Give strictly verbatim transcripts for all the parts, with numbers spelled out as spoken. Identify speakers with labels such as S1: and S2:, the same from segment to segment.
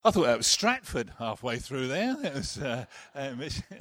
S1: I thought that was Stratford halfway through there. It was uh, um,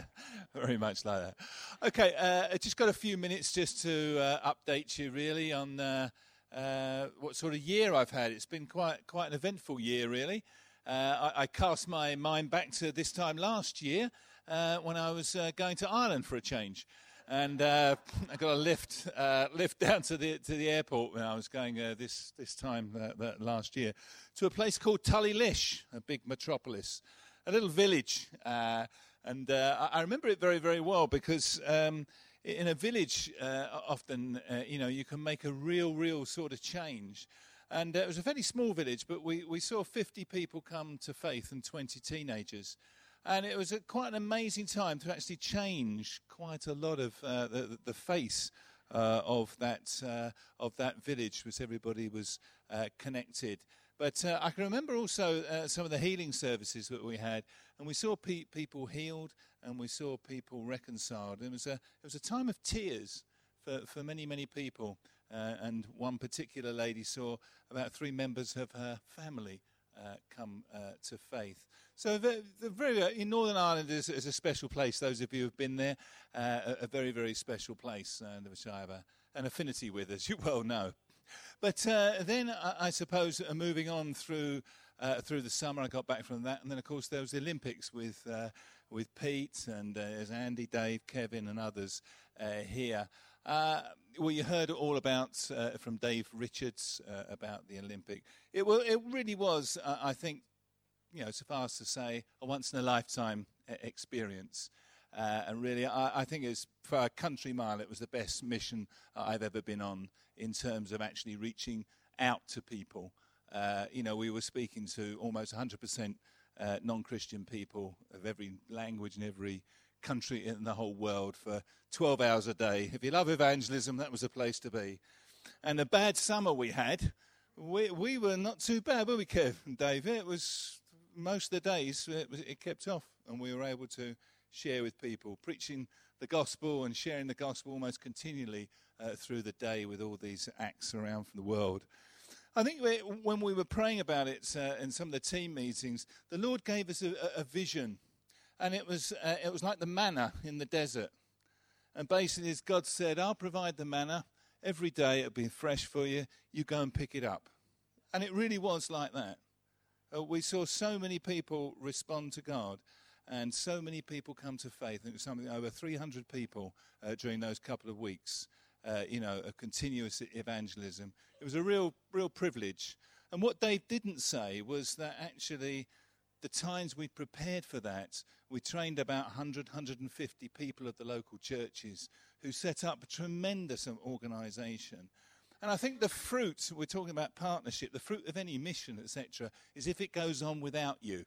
S1: very much like that. Okay, uh, I just got a few minutes just to uh, update you really on uh, uh, what sort of year I've had. It's been quite quite an eventful year really. Uh, I, I cast my mind back to this time last year uh, when I was uh, going to Ireland for a change. And uh, I got a lift uh, lift down to the to the airport when I was going uh, this this time uh, that last year to a place called Tullylish, a big metropolis, a little village, uh, and uh, I remember it very very well because um, in a village uh, often uh, you know you can make a real real sort of change, and uh, it was a fairly small village, but we we saw fifty people come to faith and twenty teenagers. And it was a, quite an amazing time to actually change quite a lot of uh, the, the face uh, of that uh, of that village, because everybody was uh, connected. But uh, I can remember also uh, some of the healing services that we had, and we saw pe- people healed, and we saw people reconciled. It was a it was a time of tears for, for many many people, uh, and one particular lady saw about three members of her family uh, come uh, to faith. So the, the very, in Northern Ireland is, is a special place. Those of you who have been there, uh, a, a very, very special place, uh, which I have a, an affinity with, as you well know. But uh, then I, I suppose uh, moving on through uh, through the summer, I got back from that, and then of course there was the Olympics with uh, with Pete and uh, there's Andy, Dave, Kevin, and others uh, here. Uh, well, you heard all about uh, from Dave Richards uh, about the Olympic. It well, it really was, uh, I think. You know, suffice to say, a once-in-a-lifetime experience. Uh, and really, I, I think it's, for a country mile, it was the best mission I've ever been on in terms of actually reaching out to people. Uh, you know, we were speaking to almost one hundred percent uh, non-Christian people of every language and every country in the whole world for twelve hours a day. If you love evangelism, that was a place to be. And a bad summer we had, we, we were not too bad, were we, Kev and Dave? It was... Most of the days it, was, it kept off, and we were able to share with people, preaching the gospel and sharing the gospel almost continually uh, through the day with all these acts around from the world. I think we, when we were praying about it uh, in some of the team meetings, the Lord gave us a, a vision, and it was uh, it was like the manna in the desert. And basically, as God said, I'll provide the manna every day. It'll be fresh for you. You go and pick it up. And it really was like that. Uh, we saw so many people respond to God, and so many people come to faith. And it was something over three hundred people uh, during those couple of weeks. Uh, you know, a continuous evangelism. It was a real, real privilege. And what Dave didn't say was that actually, the times we prepared for that, we trained about one hundred, one hundred fifty people of the local churches who set up a tremendous organisation. And I think the fruit, we're talking about partnership, the fruit of any mission, et cetera, is if it goes on without you.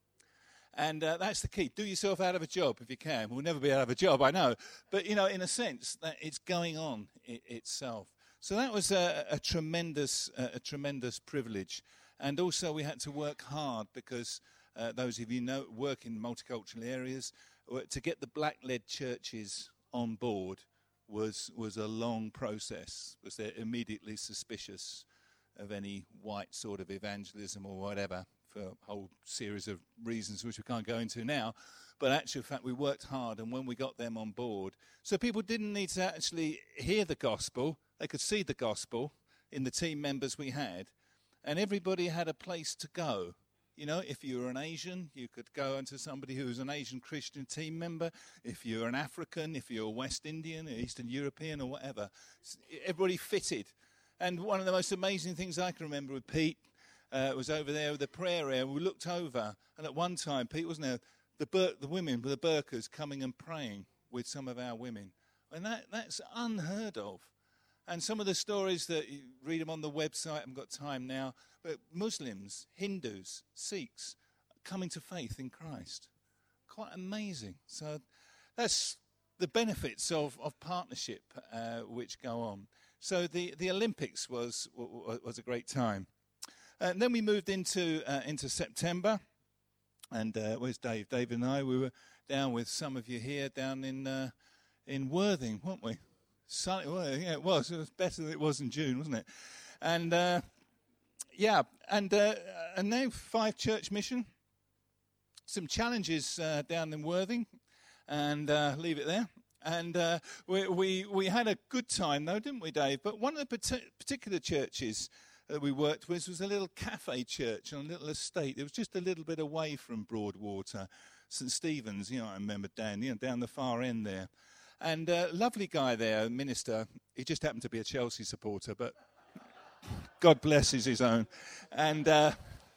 S1: And uh, that's the key. Do yourself out of a job if you can. We'll never be out of a job, I know. But, you know, in a sense, that it's going on I- itself. So that was a, a tremendous uh, a tremendous privilege. And also we had to work hard because uh, those of you know work in multicultural areas, to get the black-led churches on board was was a long process, because they're immediately suspicious of any white sort of evangelism or whatever, for a whole series of reasons which we can't go into now. But actually, in fact, we worked hard, and when we got them on board, so people didn't need to actually hear the gospel, they could see the gospel in the team members we had, and everybody had a place to go. You know, if you were an Asian, you could go into somebody who was an Asian Christian team member. If you're an African, if you're West Indian, Eastern European, or whatever, everybody fitted. And one of the most amazing things I can remember with Pete uh, was over there with the prayer area. We looked over, and at one time, Pete wasn't there, the, bur- the women with the burqas coming and praying with some of our women. And that that's unheard of. And some of the stories that you read them on the website, I haven't got time now, but Muslims, Hindus, Sikhs coming to faith in Christ. Quite amazing. So that's the benefits of, of partnership uh, which go on. So the, the Olympics was was a great time. And then we moved into uh, into September. And uh, where's Dave? Dave and I, we were down with some of you here down in uh, in Worthing, weren't we? Sunny, well, yeah, it was. It was better than it was in June, wasn't it? And uh, yeah, and uh, and now Five Church Mission. some challenges uh, down in Worthing, and uh, leave it there. And uh, we, we we had a good time, though, didn't we, Dave? But one of the partic- particular churches that we worked with was a little cafe church on a little estate. It was just a little bit away from Broadwater, St Stephen's. You know, I remember Dan, you know, down the far end there. And a uh, lovely guy there, minister. He just happened to be a Chelsea supporter, but God blesses his own. And uh,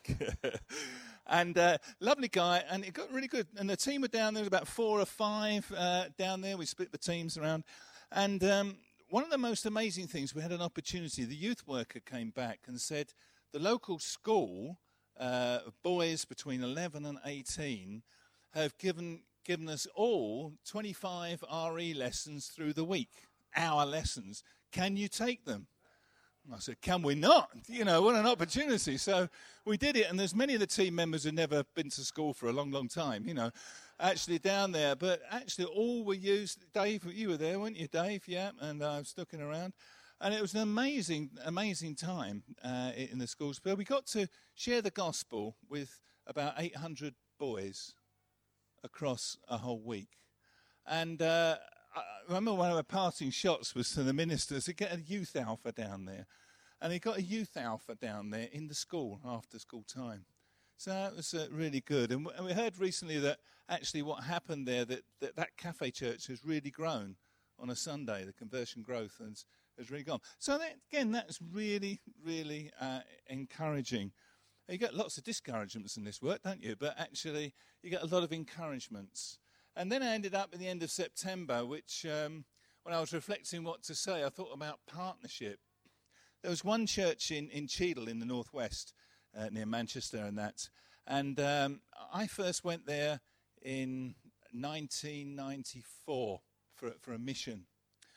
S1: and uh, lovely guy, and it got really good. And the team were down there, there was about four or five uh, down there. We split the teams around. And um, one of the most amazing things, we had an opportunity. The youth worker came back and said the local school, uh, boys between eleven and eighteen, have given given us all twenty-five R E lessons through the week, hour lessons. Can you take them? I said, can we not? You know, what an opportunity. So we did it, and there's many of the team members who've never been to school for a long, long time, you know, actually down there. But actually all were used. Dave, you were there, weren't you, Dave? Yeah, and I was looking around. And it was an amazing, amazing time uh, in the schools. But we got to share the gospel with about eight hundred boys across a whole week. And uh, I remember one of our parting shots was to the ministers to get a youth alpha down there. And he got a youth alpha down there in the school after school time. So that was uh, really good. And, w- and we heard recently that actually what happened there, that, that that cafe church has really grown on a Sunday. The conversion growth has, has really gone. So that, again, that's really, really uh, encouraging. You get lots of discouragements in this work, don't you? But actually, you get a lot of encouragements. And then I ended up at the end of September, which, um, when I was reflecting what to say, I thought about partnership. There was one church in, in Cheadle in the northwest, uh, near Manchester and that. And um, I first went there in nineteen ninety-four for, for a mission.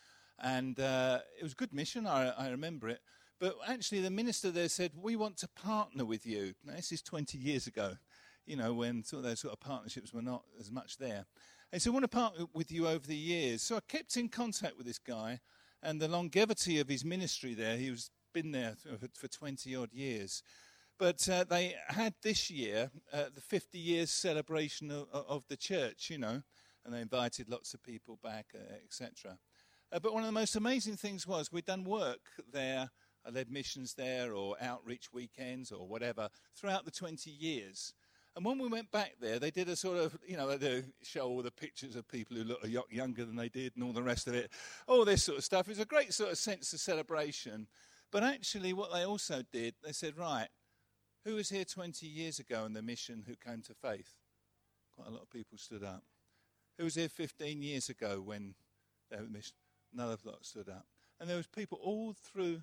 S1: And uh, it was a good mission, I, I remember it. But actually the minister there said, we want to partner with you. Now, this is twenty years ago, you know, when sort of those sort of partnerships were not as much there. And so I want to partner with you over the years. So I kept in contact with this guy, and the longevity of his ministry there, he was been there for, for twenty odd years. But uh, they had this year uh, the fifty years celebration of, of the church, you know, and they invited lots of people back, uh, et cetera. Uh, but one of the most amazing things was we'd done work there. I led missions there or outreach weekends or whatever throughout the twenty years. And when we went back there, they did a sort of, you know, they show all the pictures of people who look a lot younger than they did and all the rest of it, all this sort of stuff. It was a great sort of sense of celebration. But actually what they also did, they said, right, who was here twenty years ago in the mission who came to faith? Quite a lot of people stood up. Who was here fifteen years ago when they were mission? Another lot stood up. And there was people all through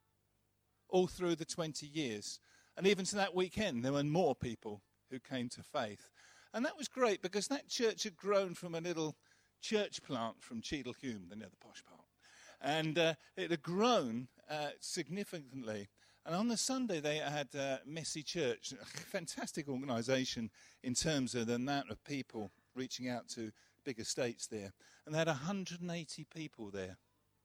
S1: all through the twenty years. And even to that weekend, there were more people who came to faith. And that was great because that church had grown from a little church plant from Cheadle-Hulme, the, the posh part. And uh, it had grown uh, significantly. And on the Sunday, they had uh, Messy Church, a fantastic organisation in terms of the amount of people reaching out to big estates there. And they had one hundred eighty people there.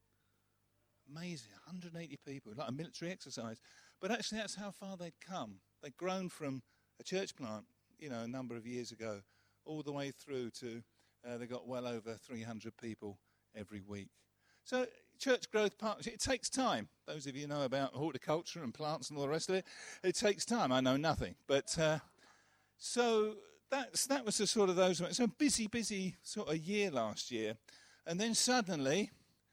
S1: Amazing, one hundred eighty people, like a military exercise. But actually, that's how far they'd come. They'd grown from a church plant, you know, a number of years ago, all the way through to, uh, they got well over three hundred people every week. So church growth partnership, it takes time. Those of you know about horticulture and plants and all the rest of it, it takes time. I know nothing. But uh, so that's that was the sort of those. So busy, busy sort of year last year. And then suddenly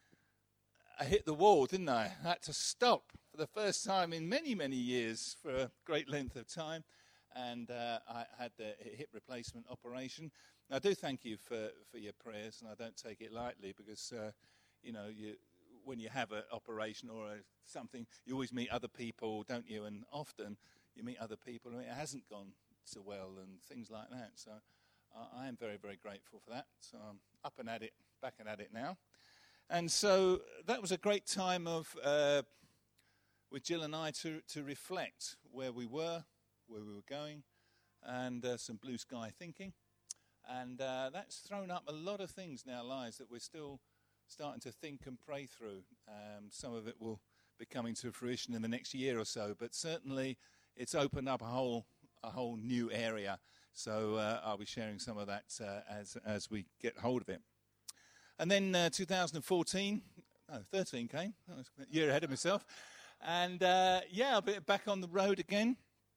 S1: I hit the wall, didn't I? I had to stop for the first time in many, many years for a great length of time. And uh, I had the hip replacement operation. And I do thank you for, for your prayers, and I don't take it lightly because, uh, you know, you, when you have an operation or a, something, you always meet other people, don't you? And often you meet other people and it hasn't gone so well and things like that. So uh, I am very, very grateful for that. So I'm up and at it, back and at it now. And so that was a great time of, uh, with Jill and I, to, to reflect where we were, where we were going, and uh, some blue sky thinking. And uh, that's thrown up a lot of things in our lives that we're still starting to think and pray through. Um, some of it will be coming to fruition in the next year or so, but certainly it's opened up a whole a whole new area. So uh, I'll be sharing some of that uh, as as we get hold of it. And then uh, two thousand fourteen, no, thirteen came. I was a year ahead of myself. And uh, yeah, I'll be back on the road again.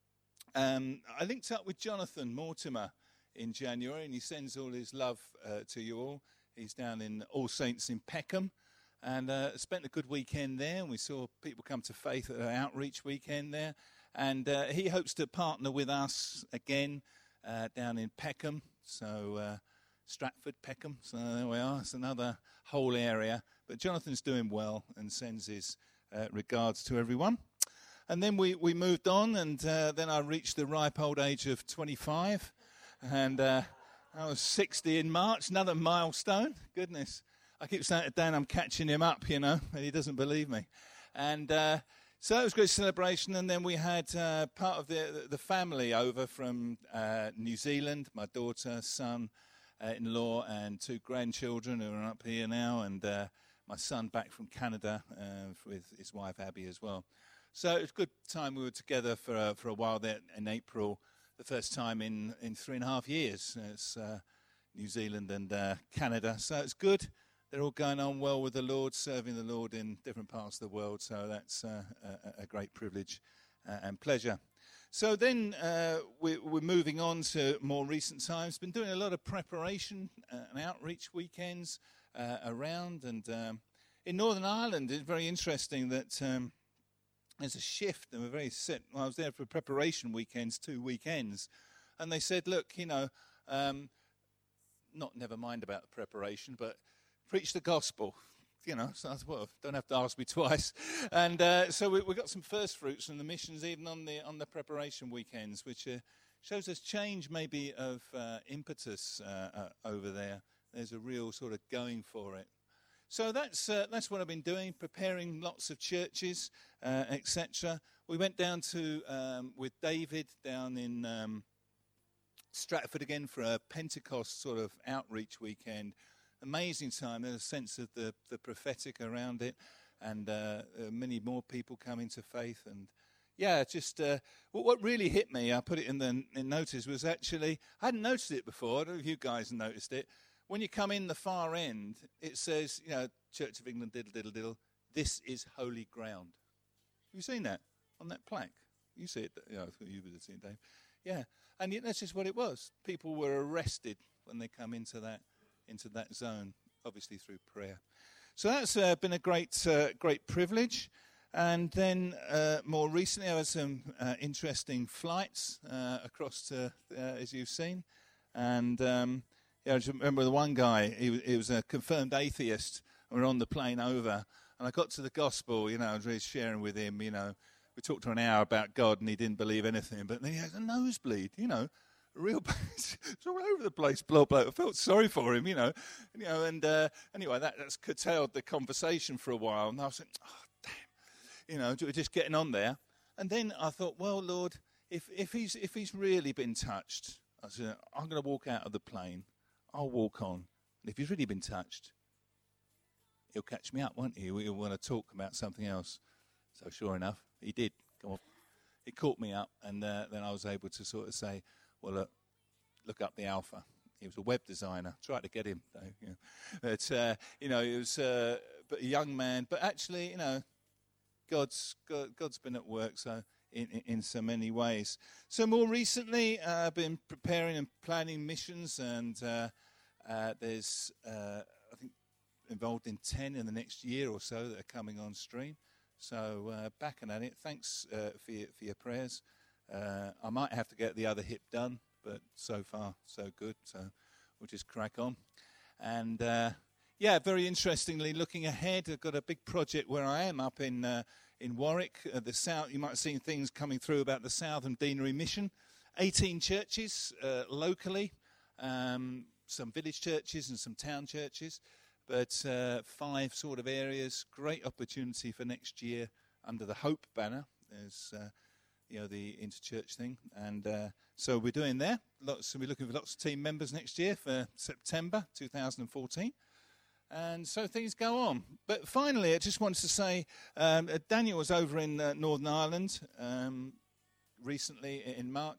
S1: Um, I linked up with Jonathan Mortimer in January, and he sends all his love uh, to you all. He's down in All Saints in Peckham, and uh, spent a good weekend there. And we saw people come to faith at an outreach weekend there. And uh, he hopes to partner with us again uh, down in Peckham. So uh, Stratford, Peckham. So there we are. It's another whole area. But Jonathan's doing well and sends his uh, regards to everyone. And then we, we moved on, and uh, then I reached the ripe old age of twenty-five. And uh, I was sixty in March, another milestone. Goodness. I keep saying to Dan I'm catching him up, you know, and he doesn't believe me. And uh, so it was a great celebration. And then we had uh, part of the, the family over from uh, New Zealand, my daughter, son, uh, in-law, and two grandchildren who are up here now, and uh, my son back from Canada uh, with his wife Abby as well. So it was a good time. We were together for uh, for a while there in April, the first time in, in three and a half years. It's uh, New Zealand and uh, Canada. So it's good. They're all going on well with the Lord, serving the Lord in different parts of the world. So that's uh, a, a great privilege uh, and pleasure. So then uh, we, we're moving on to more recent times. Been doing a lot of preparation uh, and outreach weekends uh, around. And um, in Northern Ireland, it's very interesting that um, there's a shift. And we're very set. Well, I was there for preparation weekends, two weekends. And they said, look, you know, um, not never mind about the preparation, but preach the gospel, you know, so I thought, well, don't have to ask me twice. And uh, so we, we got some first fruits from the missions even on the on the preparation weekends, which uh, shows us change maybe of uh, impetus uh, uh, over there. There's a real sort of going for it. So that's uh, that's what I've been doing, preparing lots of churches, uh, et cetera. We went down to, um, with David, down in um, Stratford again for a Pentecost sort of outreach weekend. Amazing time. There's a sense of the, the prophetic around it, and uh, uh, many more people coming to faith. And yeah, just uh, what, what really hit me, I put it in the in notice, was actually, I hadn't noticed it before. I don't know if you guys noticed it. When you come in the far end, it says, you know, Church of England, diddle, diddle, diddle, this is holy ground. Have you seen that on that plaque? You see it, you know, I thought you would have seen it, Dave. Yeah, and that's just what it was. People were arrested when they come into that. into that zone, obviously through prayer. So that's uh, been a great uh, great privilege. And then uh, more recently, I had some uh, interesting flights uh, across to, uh, as you've seen. And um, yeah, I just remember the one guy, he, he was a confirmed atheist. We were on the plane over, and I got to the gospel, you know, I was really sharing with him, you know. We talked for an hour about God, and he didn't believe anything. But then he had a nosebleed, you know. Real, it's all over the place. Blah blah. I felt sorry for him, you know, you know. And uh, anyway, that that's curtailed the conversation for a while. And I was like, oh damn, you know, we're just getting on there. And then I thought, well, Lord, if if he's if he's really been touched, I said, I'm going to walk out of the plane. I'll walk on. And if he's really been touched, he'll catch me up, won't he? He'll want to talk about something else. So sure enough, he did. Come on, he caught me up, and uh, then I was able to sort of say, well, look, look up the Alpha. He was a web designer. Tried to get him, though. You know. But, uh, you know, he was uh, but a young man. But actually, you know, God's God, God's been at work so in, in, in so many ways. So more recently, uh, I've been preparing and planning missions, and uh, uh, there's, uh, I think, involved in ten in the next year or so that are coming on stream. So uh, backing at it. Thanks uh, for, your, for your prayers. Uh, I might have to get the other hip done, but so far, so good. So we'll just crack on. And, uh, yeah, very interestingly, looking ahead, I've got a big project where I am up in uh, in Warwick. Uh, the south. You might have seen things coming through about the Southern Deanery Mission. eighteen churches uh, locally, um, some village churches and some town churches, but uh, five sort of areas. Great opportunity for next year under the Hope banner. There's... Uh, you know, the interchurch thing. And uh, so we're doing there. Lots, so we're looking for lots of team members next year for September two thousand fourteen. And so things go on. But finally, I just wanted to say, um, Daniel was over in uh, Northern Ireland um, recently in March.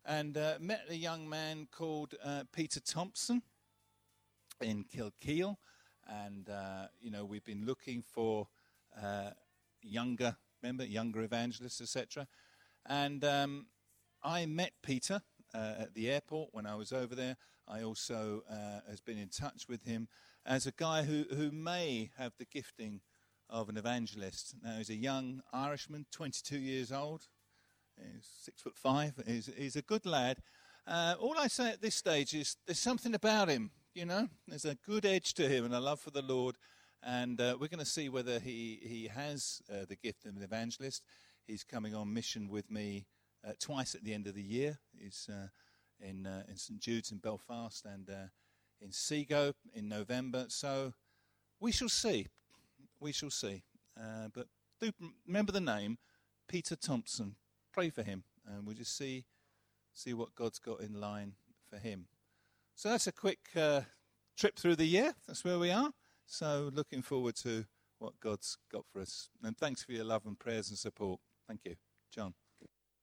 S1: and uh, met a young man called uh, Peter Thompson in Kilkeel. And, uh, you know, we've been looking for uh, younger, remember, younger evangelists, et cetera. And um, I met Peter uh, at the airport when I was over there. I also uh, has been in touch with him as a guy who, who may have the gifting of an evangelist. Now, he's a young Irishman, twenty-two years old. He's six foot five. He's, he's a good lad. Uh, all I say at this stage is there's something about him. You know, there's a good edge to him and a love for the Lord. And uh, we're going to see whether he, he has uh, the gift of an evangelist. He's coming on mission with me uh, twice at the end of the year. He's uh, in uh, in Saint Jude's in Belfast and uh, in Seago in November. So we shall see. We shall see. Uh, but do remember the name, Peter Thompson. Pray for him. And we'll just see, see what God's got in line for him. So that's a quick uh, trip through the year. That's where we are. So looking forward to what God's got for us. And thanks for your love and prayers and support. Thank you. John.